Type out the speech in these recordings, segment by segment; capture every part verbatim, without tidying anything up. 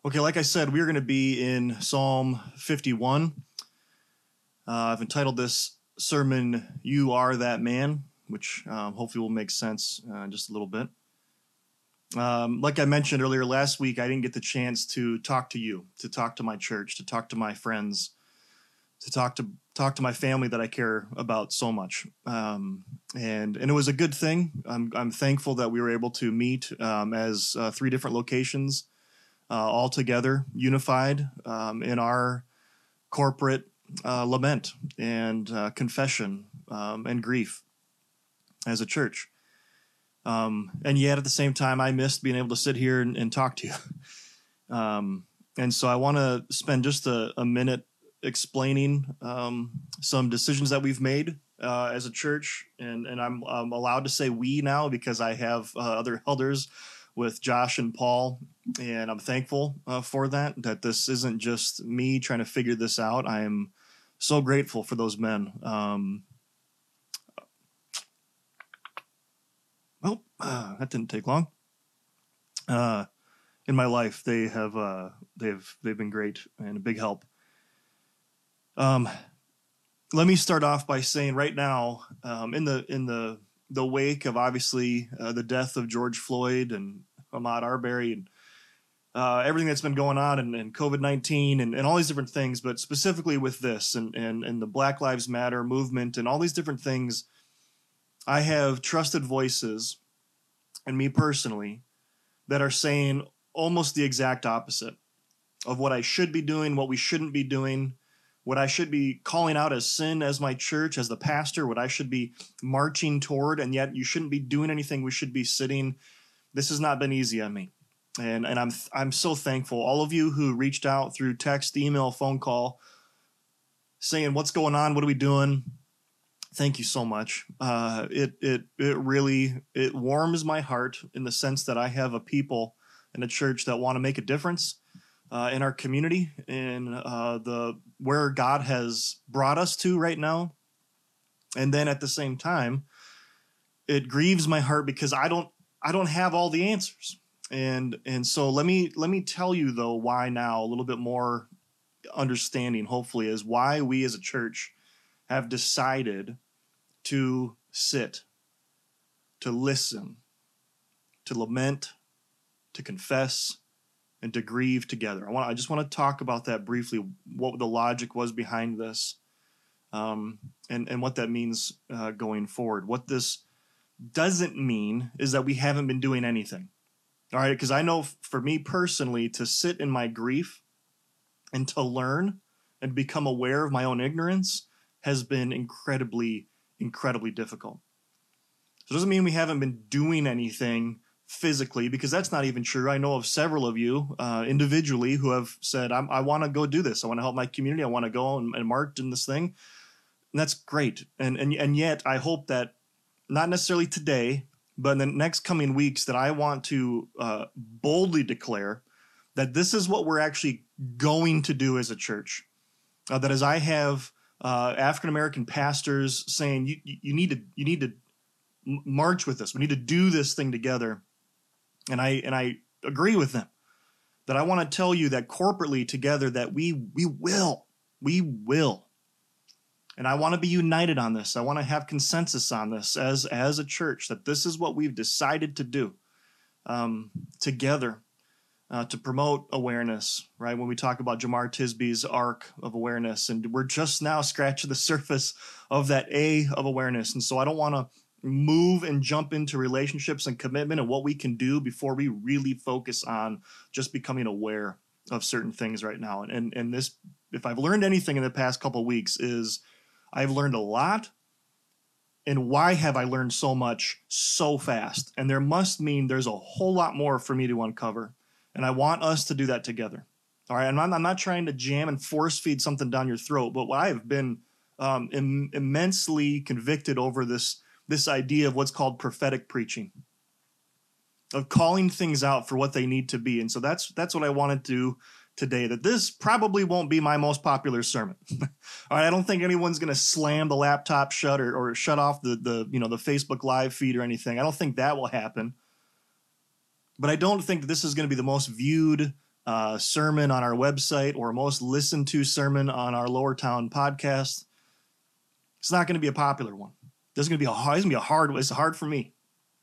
Okay, like I said, we're going to be in Psalm fifty-one. Uh, I've entitled this sermon, You Are That Man, which um, hopefully will make sense uh, in just a little bit. Um, like I mentioned earlier last week, I didn't get the chance to talk to you, to talk to my church, to talk to my friends, to talk to talk to my family that I care about so much. Um, and and it was a good thing. I'm, I'm thankful that we were able to meet um, as uh, three different locations, uh, all together, unified um, in our corporate uh, lament and uh, confession um, and grief as a church. Um, and yet at the same time, I missed being able to sit here and, and talk to you. Um, and so I want to spend just a, a minute explaining um, some decisions that we've made uh, as a church. And, and I'm, I'm allowed to say we now because I have uh, other elders with Josh and Paul. And I'm thankful uh, for that, that this isn't just me trying to figure this out. I am so grateful for those men. Um, well, uh, that didn't take long. Uh, in my life, they have uh, they've they've been great and a big help. Um, let me start off by saying right now, um, in the in the the wake of obviously uh, the death of George Floyd and Ahmaud Arbery and uh, everything that's been going on and, and COVID nineteen and, and all these different things, but specifically with this and, and, and the Black Lives Matter movement and all these different things, I have trusted voices, and me personally, that are saying almost the exact opposite of what I should be doing, what we shouldn't be doing, what I should be calling out as sin as my church, as the pastor, what I should be marching toward, and yet you shouldn't be doing anything. We should be sitting. This has not been easy on me. And and I'm I'm so thankful. All of you who reached out through text, email, phone call, saying, what's going on? What are we doing? Thank you so much. Uh, it it it really it warms my heart in the sense that I have a people in a church that want to make a difference uh, in our community, in uh, the where God has brought us to right now. And then at the same time, it grieves my heart because I don't I don't have all the answers. And and so let me let me tell you though why now a little bit more understanding hopefully is why we as a church have decided to sit, to listen, to lament, to confess, and to grieve together. I want. I just want to talk about that briefly, what the logic was behind this, um, and, and what that means uh, going forward. What this doesn't mean is that we haven't been doing anything. All right, because I know for me personally, to sit in my grief and to learn and become aware of my own ignorance has been incredibly incredibly difficult. So it doesn't mean we haven't been doing anything physically, because that's not even true. I know of several of you uh, individually who have said, I'm, I want to go do this. I want to help my community. I want to go and, and march in this thing. And that's great. And, and, and yet I hope that not necessarily today, but in the next coming weeks, that I want to uh, boldly declare that this is what we're actually going to do as a church. Uh, that as I have Uh, African-American pastors saying you, you need to you need to march with us. We need to do this thing together. And I and I agree with them. That I want to tell you that corporately together that we we will. We will. And I want to be united on this. I want to have consensus on this as as a church, that this is what we've decided to do um, together. Uh, to promote awareness, right? When we talk about Jemar Tisby's arc of awareness, and we're just now scratching the surface of that A of awareness. And so I don't want to move and jump into relationships and commitment and what we can do before we really focus on just becoming aware of certain things right now. And, and, and this, if I've learned anything in the past couple of weeks, is I've learned a lot. And why have I learned so much so fast? And there must mean there's a whole lot more for me to uncover. And I want us to do that together. All right. And I'm, I'm not trying to jam and force feed something down your throat, but I have been um, Im- immensely convicted over this, this idea of what's called prophetic preaching, of calling things out for what they need to be. And so that's, that's what I want to do today, that this probably won't be my most popular sermon. All right. I don't think anyone's going to slam the laptop shut or, or shut off the, the, you know, the Facebook live feed or anything. I don't think that will happen. But I don't think that this is going to be the most viewed uh, sermon on our website or most listened to sermon on our Lower Town podcast, it's not going to be a popular one. This is going to be a hard, it's going to be a hard, it's hard for me.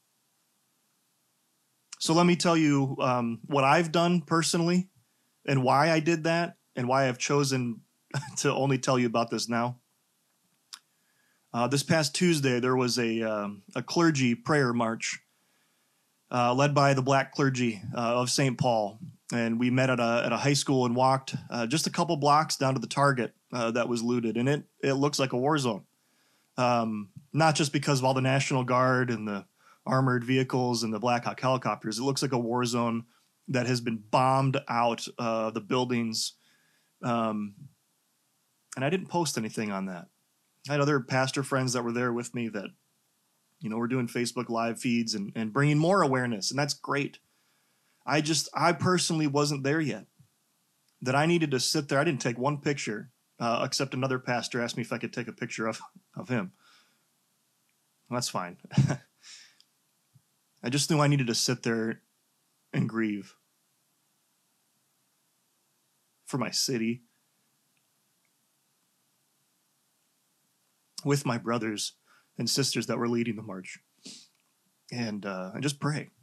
So let me tell you um, what I've done personally and why I did that and why I've chosen to only tell you about this now. Uh, this past Tuesday, there was a, um, a clergy prayer march uh, led by the black clergy uh, of Saint Paul. And we met at a, at a high school and walked uh, just a couple blocks down to the Target uh, that was looted. And it, it looks like a war zone. Um, not just because of all the National Guard and the armored vehicles and the Black Hawk helicopters. It looks like a war zone that has been bombed out uh, the buildings. Um, and I didn't post anything on that. I had other pastor friends that were there with me that, you know, were doing Facebook live feeds and, and bringing more awareness. And that's great. I just, I personally wasn't there yet. That I needed to sit there. I didn't take one picture, uh, except another pastor asked me if I could take a picture of, of him. Well, that's fine. I just knew I needed to sit there and grieve for my city, with my brothers and sisters that were leading the march, and uh, and just pray.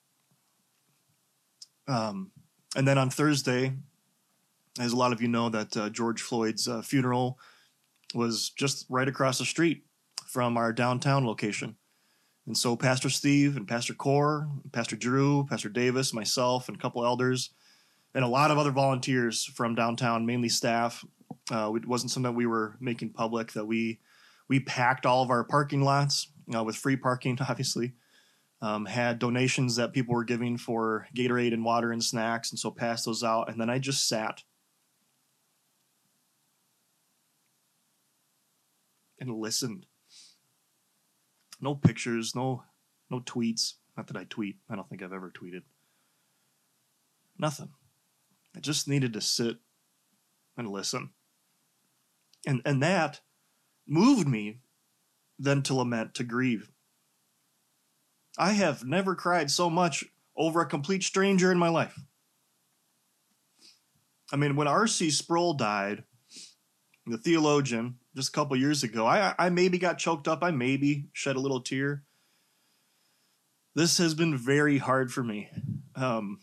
Um, and then on Thursday, as a lot of you know, that uh, George Floyd's uh, funeral was just right across the street from our downtown location. And so Pastor Steve and Pastor Core, Pastor Drew, Pastor Davis, myself, and a couple elders, and a lot of other volunteers from downtown, mainly staff. Uh, it wasn't something that we were making public, that we we packed all of our parking lots uh, with free parking, obviously. Um, had donations that people were giving for Gatorade and water and snacks, and so passed those out. And then I just sat and listened. No pictures, no no tweets. Not that I tweet. I don't think I've ever tweeted. Nothing. I just needed to sit and listen. And and that moved me then to lament, to grieve. I have never cried so much over a complete stranger in my life. I mean, when R C Sproul died, the theologian, just a couple years ago, I, I maybe got choked up. I maybe shed a little tear. This has been very hard for me. Um,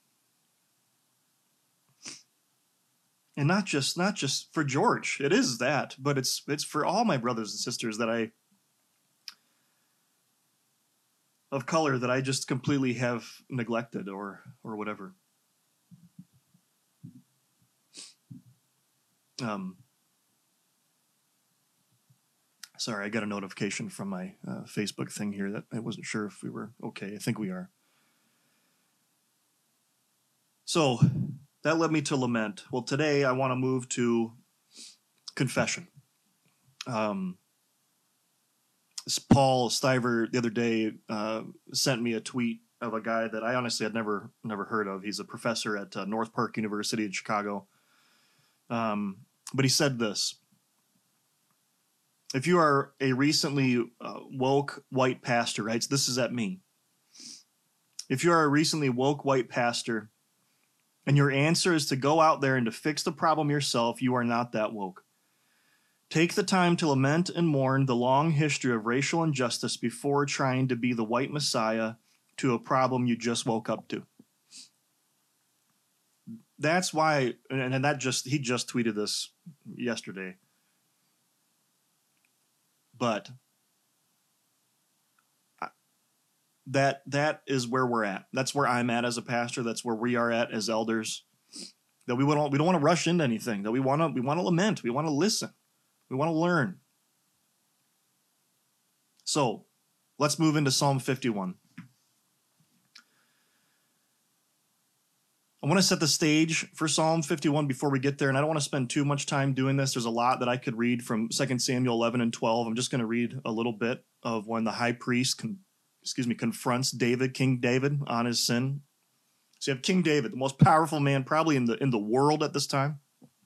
and not just not just for George. It is that, but it's it's for all my brothers and sisters that I of color that I just completely have neglected or or whatever. Um, sorry, I got a notification from my uh, Facebook thing here that I wasn't sure if we were okay. I think we are. So that led me to lament. Well, today I want to move to confession. Um, Paul Stiver the other day uh, sent me a tweet of a guy that I honestly had never never heard of. He's a professor at uh, North Park University in Chicago. Um, but he said this: if you are a recently uh, woke white pastor, right? So this is at me. If you are a recently woke white pastor and your answer is to go out there and to fix the problem yourself, you are not that woke. Take the time to lament and mourn the long history of racial injustice before trying to be the white messiah to a problem you just woke up to. That's why, and that just, he just tweeted this yesterday. But that that is where we're at. That's where I'm at as a pastor. That's where we are at as elders. That we want we don't want to rush into anything. That we want to we want to lament. We want to listen. We want to learn. So let's move into Psalm fifty-one. I want to set the stage for Psalm fifty-one before we get there, and I don't want to spend too much time doing this. There's a lot that I could read from Second Samuel eleven and twelve. I'm just going to read a little bit of when the high priest, con- excuse me, confronts David, King David, on his sin. So you have King David, the most powerful man probably in the in the world at this time.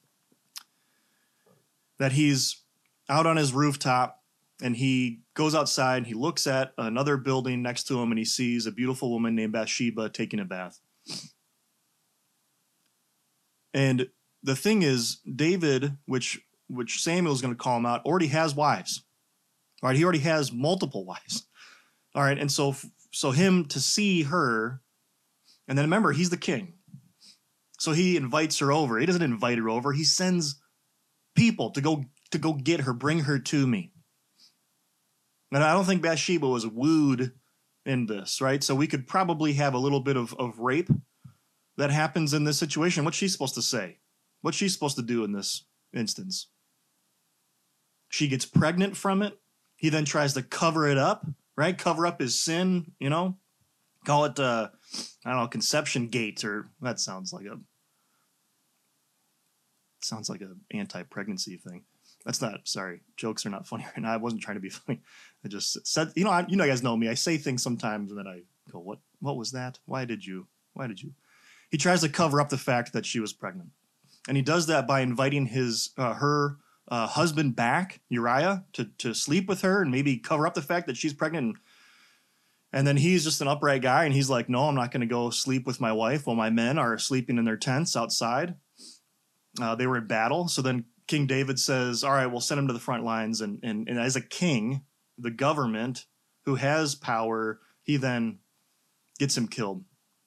That he's out on his rooftop and he goes outside and he looks at another building next to him and he sees a beautiful woman named Bathsheba taking a bath. And the thing is, David, which which Samuel is going to call him out, already has wives. All right, he already has multiple wives. All right, and so so him to see her, and then remember, he's the king. So he invites her over. He doesn't invite her over. He sends people to go to go get her, bring her to me. And I don't think Bathsheba was wooed in this, right? So we could probably have a little bit of, of rape that happens in this situation. What's she supposed to say? What's she supposed to do in this instance? She gets pregnant from it. He then tries to cover it up, right? Cover up his sin, you know? Call it, uh, I don't know, conception gate, or that sounds like a, sounds like an anti-pregnancy thing. That's not, sorry, jokes are not funny right now. I wasn't trying to be funny. I just said, you know, I, you know, you guys know me. I say things sometimes and then I go, what, what was that? Why did you, why did you? He tries to cover up the fact that she was pregnant. And he does that by inviting his, uh, her uh, husband back, Uriah, to, to sleep with her and maybe cover up the fact that she's pregnant. And, and then he's just an upright guy. And he's like, no, I'm not going to go sleep with my wife while my men are sleeping in their tents outside. Uh, they were in battle. So then King David says, all right, we'll send him to the front lines. And, and, and as a king, the government who has power, he then gets him killed.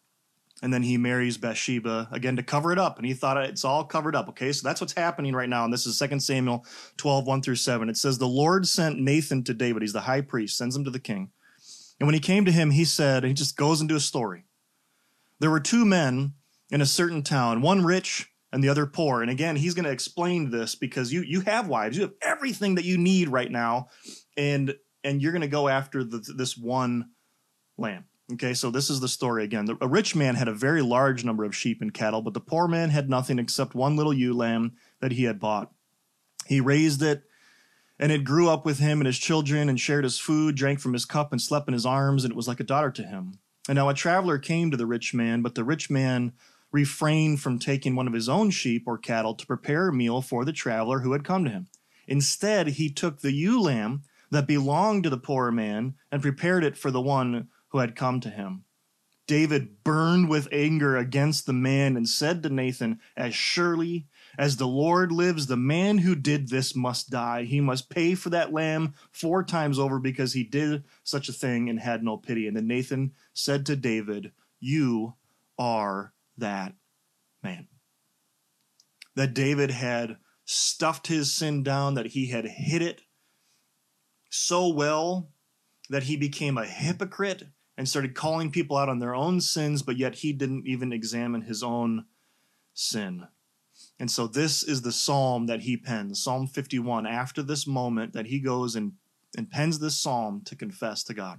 And then he marries Bathsheba, again, to cover it up. And he thought it's all covered up. Okay, so that's what's happening right now. And this is Second Samuel twelve, one through seven. It says, the Lord sent Nathan to David. He's the high priest, sends him to the king. And when he came to him, he said, and he just goes into a story. There were two men in a certain town, one rich and the other poor. And again, he's going to explain this because you you have wives. You have everything that you need right now. And, and you're going to go after the, this one lamb. Okay, so this is the story again. The, a rich man had a very large number of sheep and cattle, but the poor man had nothing except one little ewe lamb that he had bought. He raised it, and it grew up with him and his children and shared his food, drank from his cup, and slept in his arms, and it was like a daughter to him. And now a traveler came to the rich man, but the rich man refrained from taking one of his own sheep or cattle to prepare a meal for the traveler who had come to him. Instead, he took the ewe lamb that belonged to the poor man and prepared it for the one who had come to him. David burned with anger against the man and said to Nathan, as surely as the Lord lives, the man who did this must die. He must pay for that lamb four times over because he did such a thing and had no pity. And then Nathan said to David, you are that man. That David had stuffed his sin down, that he had hid it so well that he became a hypocrite and started calling people out on their own sins, but yet he didn't even examine his own sin. And so this is the psalm that he pens, Psalm fifty-one, after this moment that he goes and, and pens this psalm to confess to God.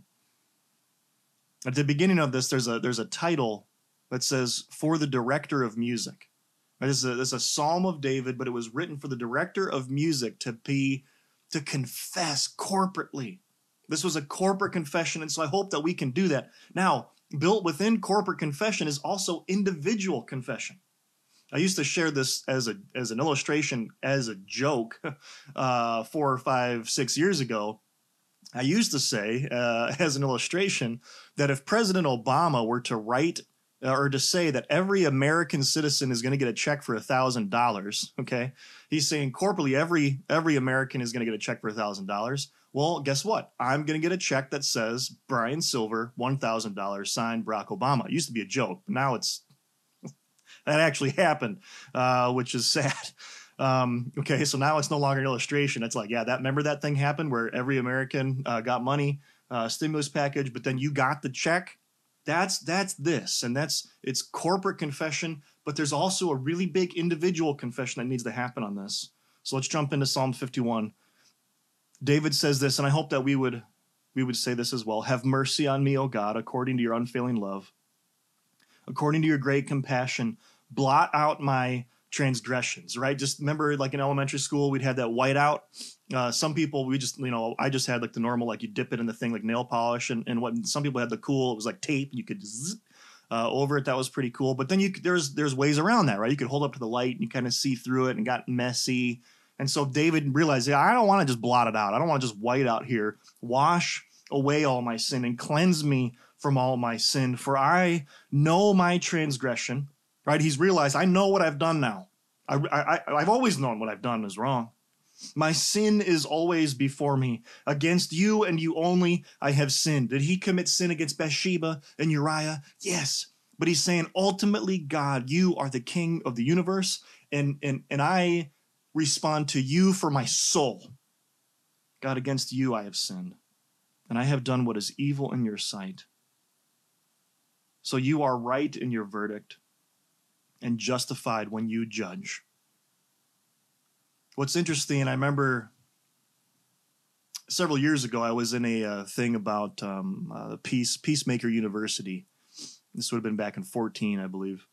At the beginning of this, there's a there's a title that says, for the director of music. This is a, this is a psalm of David, but it was written for the director of music to be, to confess corporately. This was a corporate confession, and so I hope that we can do that. Now, built within corporate confession is also individual confession. I used to share this as a as an illustration, as a joke, uh, four or five, six years ago. I used to say, uh, as an illustration, that if President Obama were to write uh, or to say that every American citizen is going to get a check for one thousand dollars, okay, he's saying corporately every every American is going to get a check for one thousand dollars. Well, guess what? I'm going to get a check that says Brian Silver, one thousand dollars, signed Barack Obama. It used to be a joke, but now it's that actually happened, uh, which is sad. Um, okay, so now it's no longer an illustration. It's like, yeah, that remember that thing happened where every American uh, got money, uh, stimulus package, but then you got the check. That's that's this, and that's it's corporate confession. But there's also a really big individual confession that needs to happen on this. So let's jump into Psalm fifty-one. David says this, and I hope that we would we would say this as well. Have mercy on me, O God, according to your unfailing love. According to your great compassion, blot out my transgressions, right? Just remember, like in elementary school, we'd have that whiteout. Uh, some people, we just, you know, I just had like the normal, like you dip it in the thing like nail polish. And, and what some people had the cool, it was like tape. You could zzz, uh, over it. That was pretty cool. But then you there's there's ways around that, right? You could hold up to the light and you kind of see through it and got messy. And so David realized, yeah, I don't want to just blot it out. I don't want to just white out here. Wash away all my sin and cleanse me from all my sin. For I know my transgression, right? He's realized, I know what I've done now. I, I, I've always known what I've done is wrong. My sin is always before me. Against you and you only I have sinned. Did he commit sin against Bathsheba and Uriah? Yes. But he's saying, ultimately, God, you are the king of the universe, and, and, and I respond to you for my soul. God, against you I have sinned, and I have done what is evil in your sight. So you are right in your verdict and justified when you judge. What's interesting, I remember several years ago, I was in a uh, thing about um, uh, Peace Peacemaker University. This would have been back in fourteen, I believe.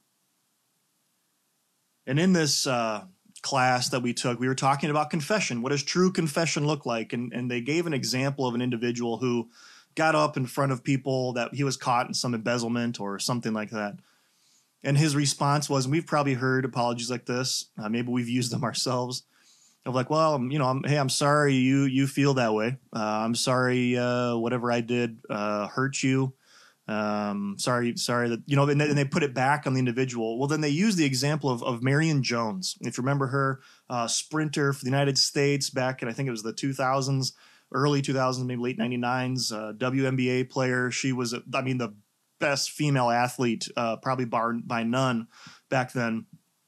And in this uh, class that we took, we were talking about confession. What does true confession look like? And, and they gave an example of an individual who got up in front of people that he was caught in some embezzlement or something like that. And his response was, and we've probably heard apologies like this, uh, maybe we've used them ourselves, of like, well, you know, I'm, hey, I'm sorry you you feel that way. Uh, I'm sorry uh, whatever I did uh, hurt you. Um, sorry, sorry that, you know, and they, and they put it back on the individual. Well, then they use the example of, of Marion Jones. If you remember her, uh, sprinter for the United States back in, I think it was the two thousands, early two thousands, maybe late ninety-nines, uh, W N B A player. She was, I mean, the best female athlete, uh, probably bar by none back then.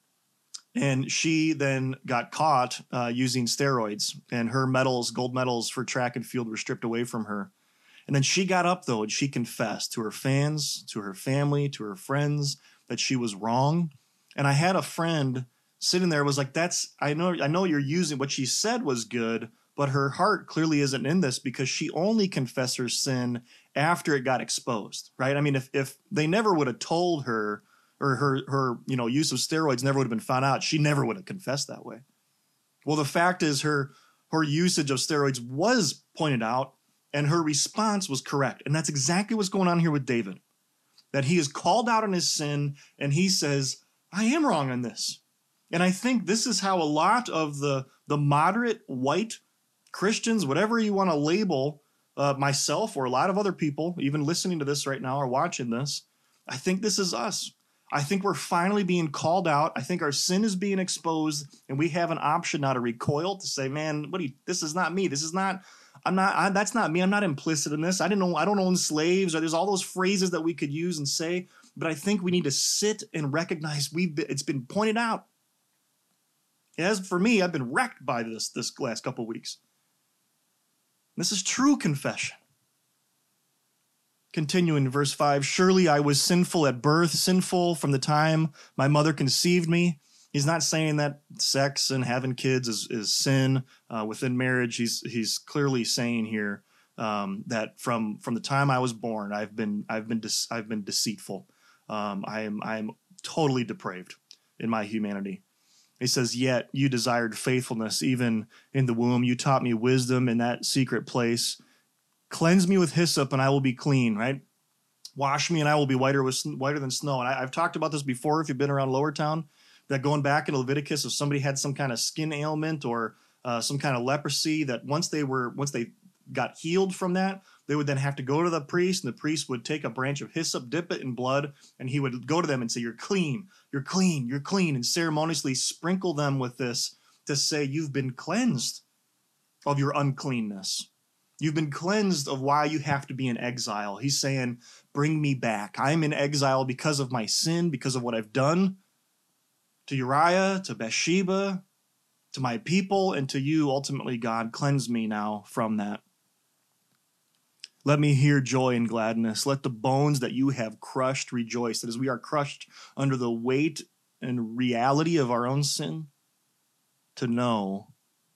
And she then got caught uh, using steroids, and her medals, gold medals for track and field, were stripped away from her. And then she got up, though, and she confessed to her fans, to her family, to her friends that she was wrong. And I had a friend sitting there was like, that's, I know, I know you're using what she said was good, but her heart clearly isn't in this because she only confessed her sin after it got exposed, right? I mean, if, if they never would have told her, or her, her, you know, use of steroids never would have been found out, she never would have confessed that way. Well, the fact is her, her usage of steroids was pointed out, and her response was correct. And that's exactly what's going on here with David, that he is called out on his sin, and he says, I am wrong on this. And I think this is how a lot of the, the moderate white Christians, whatever you want to label, uh, myself or a lot of other people, even listening to this right now or watching this, I think this is us. I think we're finally being called out. I think our sin is being exposed, and we have an option now to recoil, to say, man, what do you, this is not me. This is not, I'm not, I, that's not me. I'm not implicit in this. I didn't know, I don't own slaves, or there's all those phrases that we could use and say, but I think we need to sit and recognize we've been, it's been pointed out. As for me, I've been wrecked by this, this last couple of weeks. This is true confession. Continuing in verse five, surely I was sinful at birth, sinful from the time my mother conceived me. He's not saying that sex and having kids is, is sin uh, within marriage. He's he's clearly saying here um, that from from the time I was born, I've been I've been de- I've been deceitful. Um, I am I am totally depraved in my humanity. He says, yet you desired faithfulness even in the womb. You taught me wisdom in that secret place. Cleanse me with hyssop and I will be clean, right? Wash me and I will be whiter with whiter than snow. And I, I've talked about this before if you've been around Lower Town, that going back in Leviticus, if somebody had some kind of skin ailment or uh, some kind of leprosy, that once they were once they got healed from that, they would then have to go to the priest, and the priest would take a branch of hyssop, dip it in blood, and he would go to them and say, you're clean, you're clean, you're clean, and ceremoniously sprinkle them with this to say you've been cleansed of your uncleanness. You've been cleansed of why you have to be in exile. He's saying, bring me back. I'm in exile because of my sin, because of what I've done to Uriah, to Bathsheba, to my people, and to you, ultimately, God. Cleanse me now from that. Let me hear joy and gladness. Let the bones that you have crushed rejoice. That as we are crushed under the weight and reality of our own sin, to know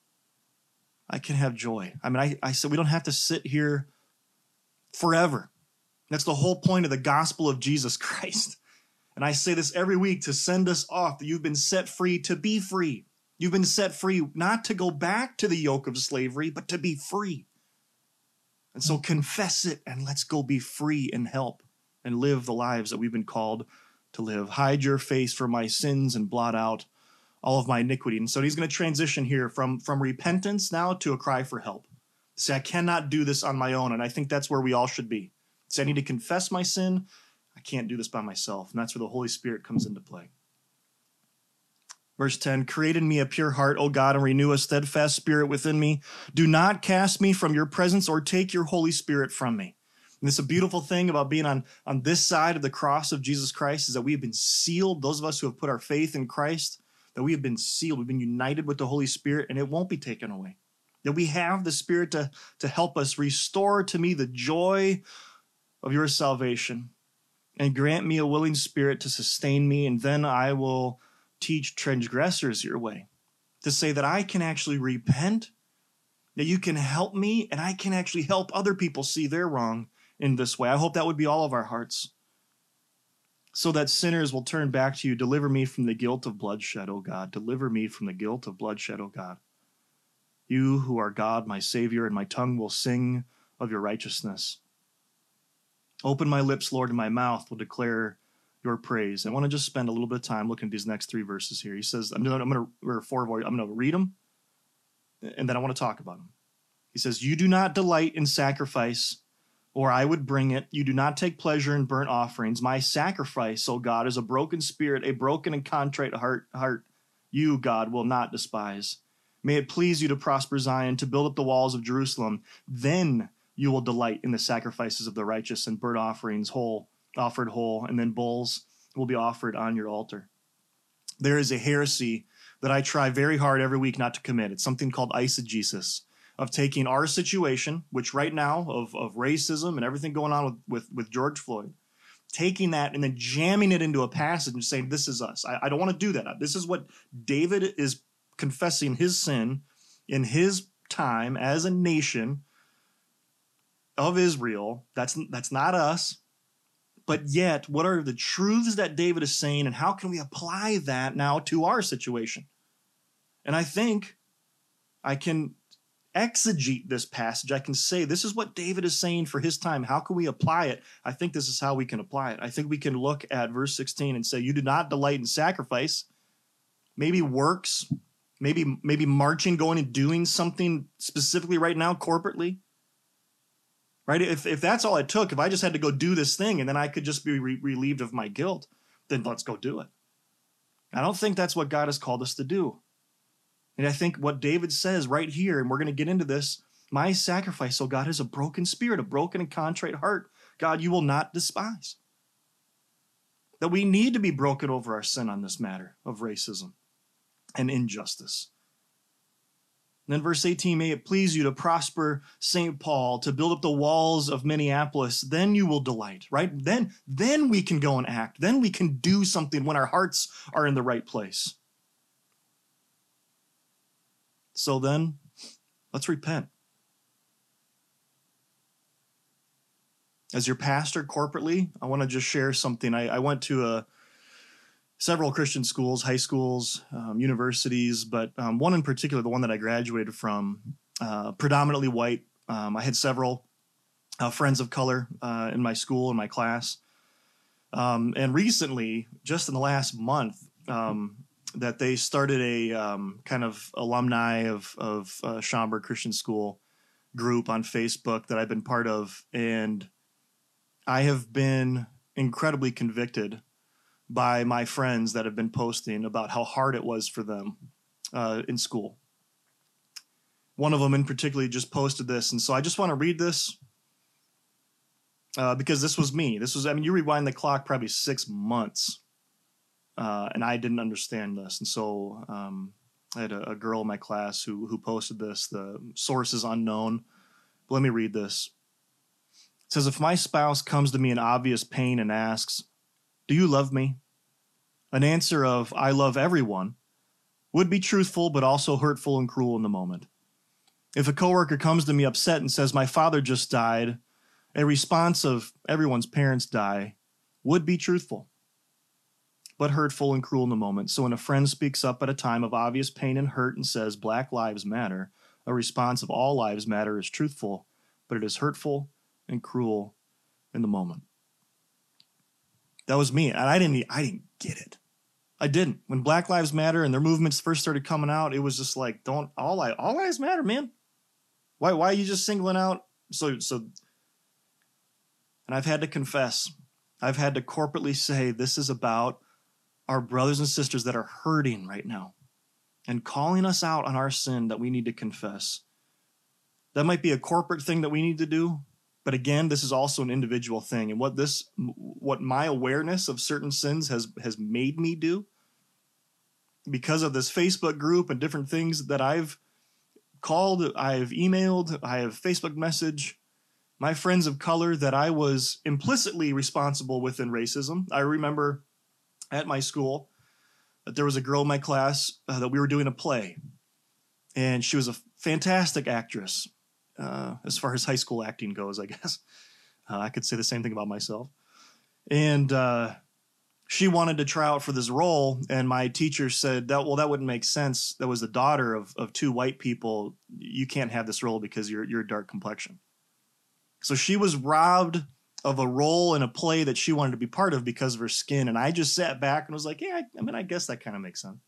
I can have joy. I mean, I, I said we don't have to sit here forever. That's the whole point of the gospel of Jesus Christ. And I say this every week to send us off, that you've been set free to be free. You've been set free not to go back to the yoke of slavery, but to be free. And so confess it and let's go be free and help and live the lives that we've been called to live. Hide your face from my sins and blot out all of my iniquity. And so he's going to transition here from, from repentance now to a cry for help. Say, I cannot do this on my own. And I think that's where we all should be. Say, I need to confess my sin. I can't do this by myself. And that's where the Holy Spirit comes into play. Verse ten, create in me a pure heart, O God, and renew a steadfast spirit within me. Do not cast me from your presence or take your Holy Spirit from me. And this is a beautiful thing about being on, on this side of the cross of Jesus Christ is that we have been sealed, those of us who have put our faith in Christ, that we have been sealed. We've been united with the Holy Spirit, and it won't be taken away. That we have the Spirit to, to help us restore to me the joy of your salvation and grant me a willing spirit to sustain me, and then I will teach transgressors your way, to say that I can actually repent, that you can help me, and I can actually help other people see they're wrong in this way. I hope that would be all of our hearts, so that sinners will turn back to you. Deliver me from the guilt of bloodshed, O God. Deliver me from the guilt of bloodshed, O God. You who are God, my Savior, and my tongue will sing of your righteousness. Open my lips, Lord, and my mouth will declare your praise. I want to just spend a little bit of time looking at these next three verses here. He says, I'm going to, or four, I'm going to read them, and then I want to talk about them. He says, you do not delight in sacrifice, or I would bring it. You do not take pleasure in burnt offerings. My sacrifice, O God, is a broken spirit, a broken and contrite heart. heart. You, God, will not despise. May it please you to prosper Zion, to build up the walls of Jerusalem. Then you will delight in the sacrifices of the righteous, and burnt offerings whole, offered whole, and then bulls will be offered on your altar. There is a heresy that I try very hard every week not to commit. It's something called eisegesis, of taking our situation, which right now of, of racism and everything going on with, with, with George Floyd, taking that and then jamming it into a passage and saying, this is us. I, I don't want to do that. This is what David is confessing his sin in his time as a nation of Israel. That's, that's not us. But yet, what are the truths that David is saying, and how can we apply that now to our situation? And I think I can exegete this passage. I can say, this is what David is saying for his time. How can we apply it? I think this is how we can apply it. I think we can look at verse sixteen and say, you do not delight in sacrifice, maybe works, maybe, maybe marching, going and doing something specifically right now, corporately. Right? If, if that's all it took, if I just had to go do this thing and then I could just be re- relieved of my guilt, then let's go do it. I don't think that's what God has called us to do. And I think what David says right here, and we're going to get into this, my sacrifice, oh God, is a broken spirit, a broken and contrite heart. God, you will not despise. That we need to be broken over our sin on this matter of racism and injustice. And then verse eighteen, may it please you to prosper Saint Paul, to build up the walls of Minneapolis. Then you will delight, right? Then, then we can go and act. Then we can do something when our hearts are in the right place. So then, let's repent. As your pastor corporately, I want to just share something. I, I went to a several Christian schools, high schools, um, universities, but um, one in particular, the one that I graduated from, uh, predominantly white. Um, I had several uh, friends of color uh, in my school, in my class. Um, and recently, just in the last month, um, that they started a um, kind of alumni of, of uh, Schaumburg Christian School group on Facebook that I've been part of. And I have been incredibly convicted by my friends that have been posting about how hard it was for them uh, in school. One of them in particular just posted this. And so I just want to read this uh, because this was me. This was, I mean, you rewind the clock probably six months uh, and I didn't understand this. And so um, I had a, a girl in my class who, who posted this. The source is unknown. But let me read this. It says, if my spouse comes to me in obvious pain and asks, do you love me? An answer of, I love everyone, would be truthful, but also hurtful and cruel in the moment. If a coworker comes to me upset and says, my father just died, a response of, everyone's parents die, would be truthful, but hurtful and cruel in the moment. So when a friend speaks up at a time of obvious pain and hurt and says, Black lives matter, a response of all lives matter is truthful, but it is hurtful and cruel in the moment. That was me, and I didn't I didn't get it. I didn't. When Black Lives Matter and their movements first started coming out, it was just like, don't all li- all lives matter, man. Why why are you just singling out? So so and I've had to confess I've had to corporately say, this is about our brothers and sisters that are hurting right now and calling us out on our sin that we need to confess. That might be a corporate thing that we need to do. But again, this is also an individual thing. And what this, what my awareness of certain sins has, has made me do, because of this Facebook group and different things that I've called, I've emailed, I have Facebook message, my friends of color that I was implicitly responsible within racism. I remember at my school that there was a girl in my class uh, that we were doing a play. And she was a fantastic actress. Uh, as far as high school acting goes, I guess. Uh, I could say the same thing about myself. And uh, she wanted to try out for this role, and my teacher said, that, well, that wouldn't make sense. That was the daughter of, of two white people. You can't have this role because you're, you're a dark complexion. So she was robbed of a role in a play that she wanted to be part of because of her skin. And I just sat back and was like, yeah, I, I mean, I guess that kind of makes sense.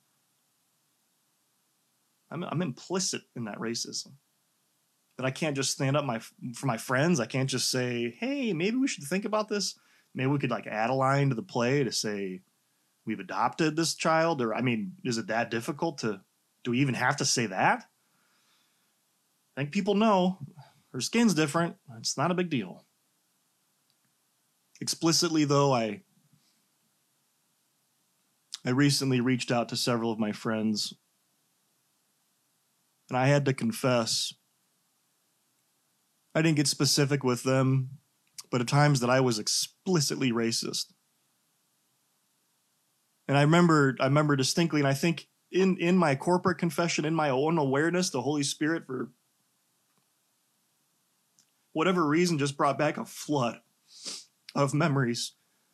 I'm, I'm implicit in that racism. That I can't just stand up my for my friends. I can't just say, hey, maybe we should think about this. Maybe we could like add a line to the play to say we've adopted this child. Or, I mean, is it that difficult to, do we even have to say that? I think people know her skin's different. It's not a big deal. Explicitly, though, I, I recently reached out to several of my friends, and I had to confess, I didn't get specific with them, but at times that I was explicitly racist. And I remember, I remember distinctly, and I think in, in my corporate confession, in my own awareness, the Holy Spirit, for whatever reason, just brought back a flood of memories.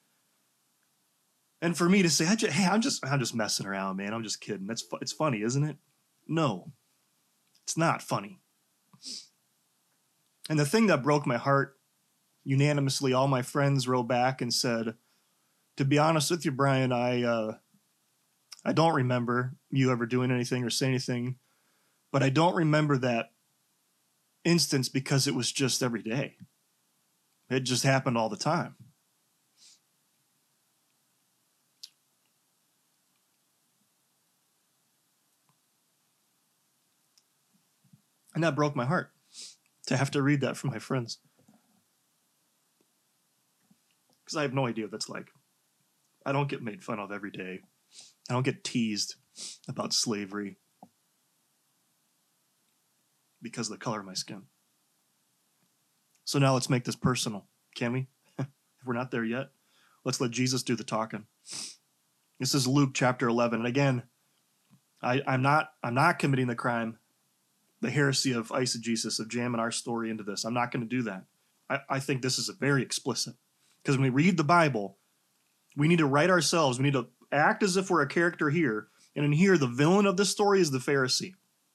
And for me to say, I just, hey, I'm just, I'm just messing around, man. I'm just kidding. That's fu- it's funny, isn't it? No, it's not funny. And the thing that broke my heart, unanimously, all my friends wrote back and said, to be honest with you, Brian, I uh, I don't remember you ever doing anything or saying anything, but I don't remember that instance because it was just every day. It just happened all the time. And that broke my heart, to have to read that from my friends. Because I have no idea what that's like. I don't get made fun of every day. I don't get teased about slavery because of the color of my skin. So now let's make this personal, can we? If we're not there yet, let's let Jesus do the talking. This is Luke chapter eleven. And again, I, I'm not I'm not committing the crime, the heresy of eisegesis, of jamming our story into this. I'm not going to do that. I, I think this is a very explicit. Because when we read the Bible, we need to write ourselves. We need to act as if we're a character here. And in here, the villain of this story is the Pharisee.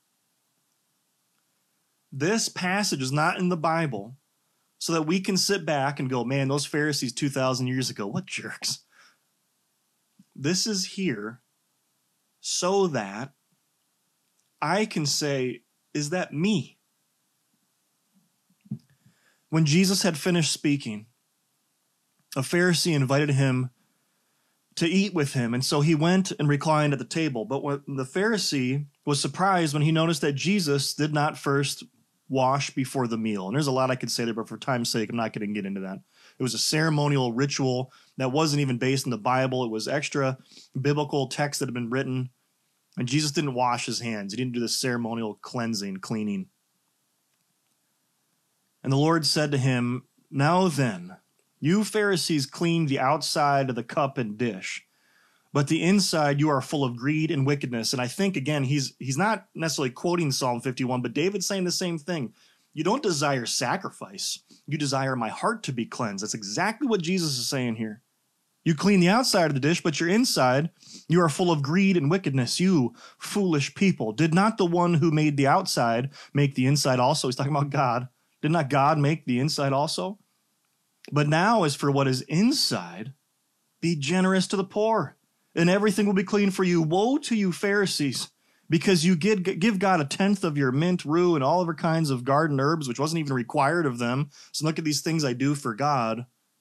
This passage is not in the Bible so that we can sit back and go, man, those Pharisees two thousand years ago, what jerks. This is here so that I can say, is that me? When Jesus had finished speaking, a Pharisee invited him to eat with him, and so he went and reclined at the table. But when the Pharisee was surprised when he noticed that Jesus did not first wash before the meal. And there's a lot I could say there, but for time's sake, I'm not going to get into that. It was a ceremonial ritual that wasn't even based in the Bible. It was extra biblical text that had been written, and Jesus didn't wash his hands. He didn't do this ceremonial cleansing, cleaning. And the Lord said to him, now then, you Pharisees clean the outside of the cup and dish, but the inside you are full of greed and wickedness. And I think, again, he's he's not necessarily quoting Psalm fifty-one, but David's saying the same thing. You don't desire sacrifice. You desire my heart to be cleansed. That's exactly what Jesus is saying here. You clean the outside of the dish, but your inside, you are full of greed and wickedness. You foolish people. Did not the one who made the outside make the inside also? He's talking about God. Did not God make the inside also? But now as for what is inside, be generous to the poor, and everything will be clean for you. Woe to you, Pharisees, because you give God a tenth of your mint, rue, and all other kinds of garden herbs, which wasn't even required of them. So look at these things I do for God,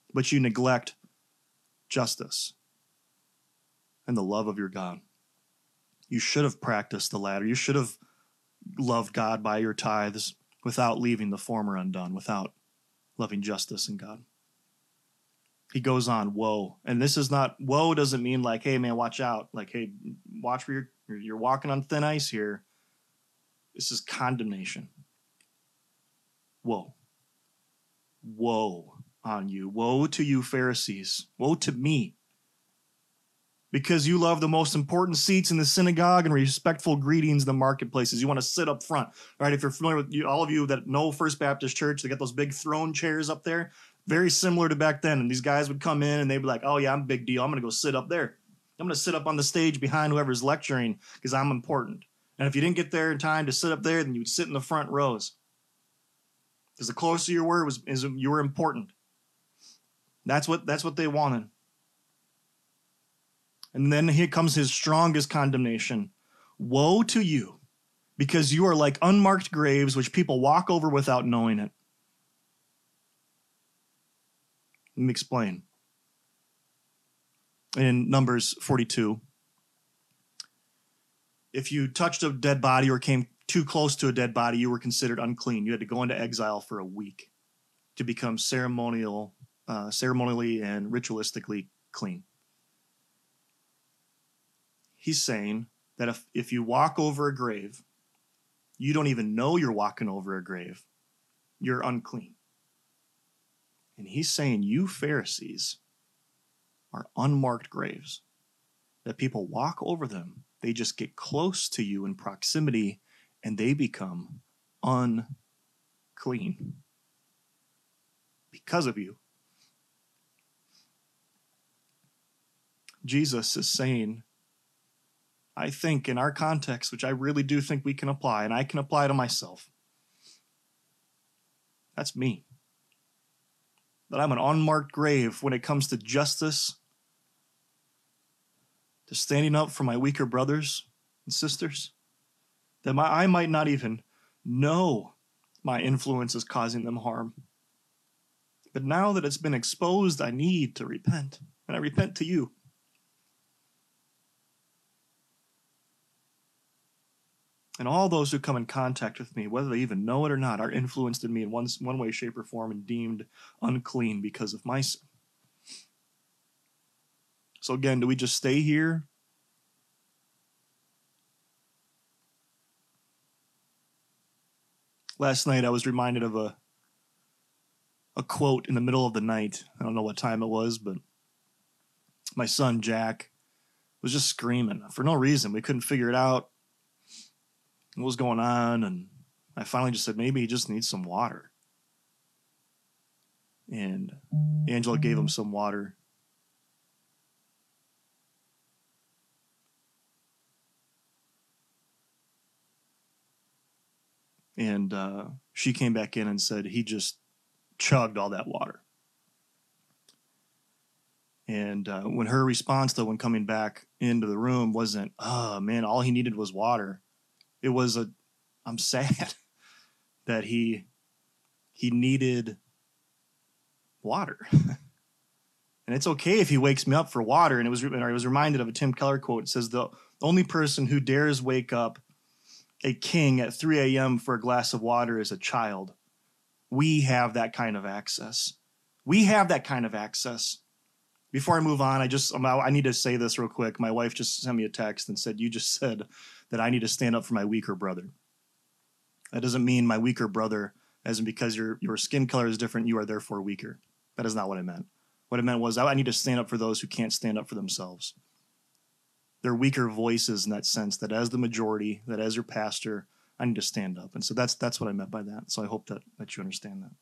but you neglect justice and the love of your God. You should have practiced the latter. You should have loved God by your tithes without leaving the former undone, without loving justice and God. He goes on, woe. And this is not, woe doesn't mean like, hey, man, watch out. Like, hey, watch where you're, you're walking on thin ice here. This is condemnation. Woe. Woe on you. Woe to you, Pharisees. Woe to me. Because you love the most important seats in the synagogue and respectful greetings in the marketplaces. You want to sit up front, right? If you're familiar with you, all of you that know First Baptist Church, they got those big throne chairs up there. Very similar to back then. And these guys would come in and they'd be like, oh yeah, I'm a big deal. I'm going to go sit up there. I'm going to sit up on the stage behind whoever's lecturing because I'm important. And if you didn't get there in time to sit up there, then you would sit in the front rows. Because the closer you were, was is you were important. That's what that's what they wanted. And then here comes his strongest condemnation. Woe to you, because you are like unmarked graves which people walk over without knowing it. Let me explain. In Numbers forty-two, if you touched a dead body or came too close to a dead body, you were considered unclean. You had to go into exile for a week to become ceremonial, uh, ceremonially and ritualistically clean. He's saying that if, if you walk over a grave, you don't even know you're walking over a grave. You're unclean. And he's saying you Pharisees are unmarked graves, that people walk over them. They just get close to you in proximity and they become unclean because of you. Jesus is saying, I think in our context, which I really do think we can apply, and I can apply to myself, that's me. That I'm an unmarked grave when it comes to justice, to standing up for my weaker brothers and sisters, that my, I might not even know my influence is causing them harm. But now that it's been exposed, I need to repent, and I repent to you. And all those who come in contact with me, whether they even know it or not, are influenced in me in one, one way, shape, or form and deemed unclean because of my sin. So again, do we just stay here? Last night I was reminded of a, a quote in the middle of the night. I don't know what time it was, but my son Jack was just screaming for no reason. We couldn't figure it out. What was going on? And I finally just said, maybe he just needs some water. And Angela gave him some water. And uh, she came back in and said he just chugged all that water. And uh, when her response, though, when coming back into the room wasn't, oh, man, all he needed was water. It was a, I'm sad that he, he needed water. And it's okay if he wakes me up for water. And it was, and I was reminded of a Tim Keller quote. It says, the only person who dares wake up a king at three a.m. for a glass of water is a child. We have that kind of access. We have that kind of access. Before I move on, I just, I need to say this real quick. My wife just sent me a text and said, you just said that I need to stand up for my weaker brother. That doesn't mean my weaker brother, as in because your, your skin color is different, you are therefore weaker. That is not what I meant. What I meant was I need to stand up for those who can't stand up for themselves. They're weaker voices in that sense, that as the majority, that as your pastor, I need to stand up. And so that's that's what I meant by that. So I hope that, that you understand that.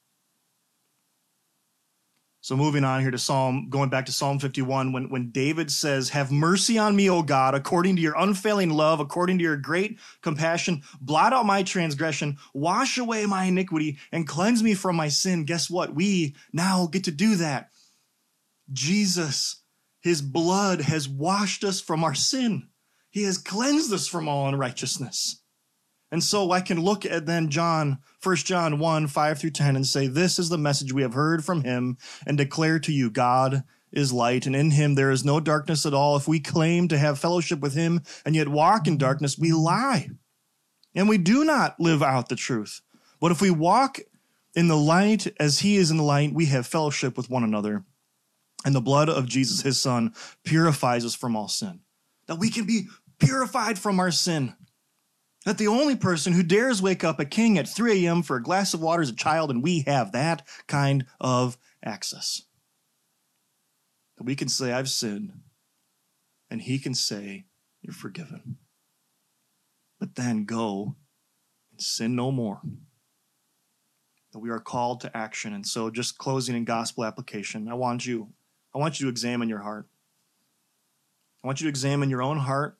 So moving on here to Psalm, going back to Psalm fifty-one, when, when David says, have mercy on me, O God, according to your unfailing love, according to your great compassion, blot out my transgression, wash away my iniquity, and cleanse me from my sin. Guess what? We now get to do that. Jesus, his blood has washed us from our sin. He has cleansed us from all unrighteousness. And so I can look at then John, First John one, five through ten, and say, this is the message we have heard from him and declare to you, God is light, and in him there is no darkness at all. If we claim to have fellowship with him and yet walk in darkness, we lie, and we do not live out the truth. But if we walk in the light as he is in the light, we have fellowship with one another. And the blood of Jesus, his son, purifies us from all sin. That we can be purified from our sin. That the only person who dares wake up a king at three a.m. for a glass of water is a child, and we have that kind of access. That we can say, I've sinned, and he can say, you're forgiven. But then go and sin no more. That we are called to action. And so just closing in gospel application, I want you, I want you to examine your heart. I want you to examine your own heart.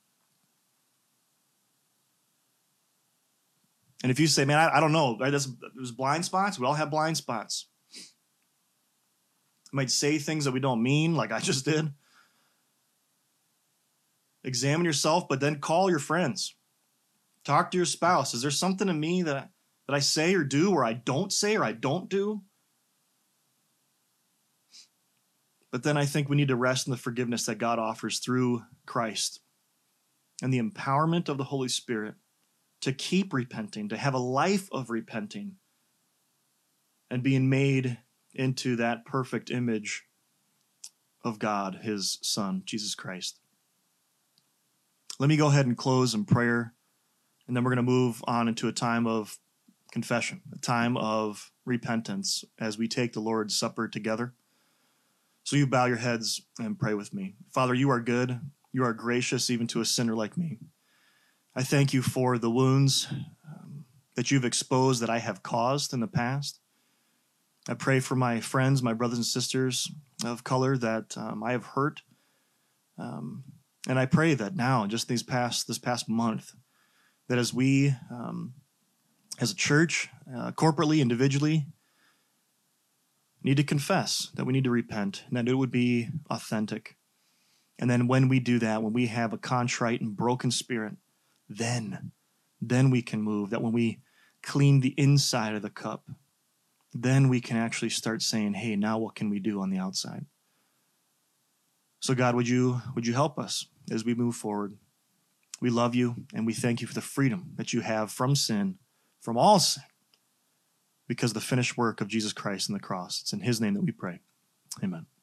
And if you say, man, I, I don't know, right? There's, there's blind spots. We all have blind spots. We might say things that we don't mean, like I just did. Examine yourself, but then call your friends. Talk to your spouse. Is there something in me that I, that I say or do or I don't say or I don't do? But then I think we need to rest in the forgiveness that God offers through Christ and the empowerment of the Holy Spirit to keep repenting, to have a life of repenting and being made into that perfect image of God, his Son, Jesus Christ. Let me go ahead and close in prayer, and then we're going to move on into a time of confession, a time of repentance as we take the Lord's Supper together. So you bow your heads and pray with me. Father, you are good. You are gracious even to a sinner like me. I thank you for the wounds um, that you've exposed that I have caused in the past. I pray for my friends, my brothers and sisters of color that um, I have hurt. Um, and I pray that now, just these past this past month, that as we, um, as a church, uh, corporately, individually, need to confess, that we need to repent, and that it would be authentic. And then when we do that, when we have a contrite and broken spirit, then, then we can move. That when we clean the inside of the cup, then we can actually start saying, hey, now what can we do on the outside? So God, would you, would you help us as we move forward? We love you, and we thank you for the freedom that you have from sin, from all sin, because of the finished work of Jesus Christ on the cross. It's in his name that we pray. Amen.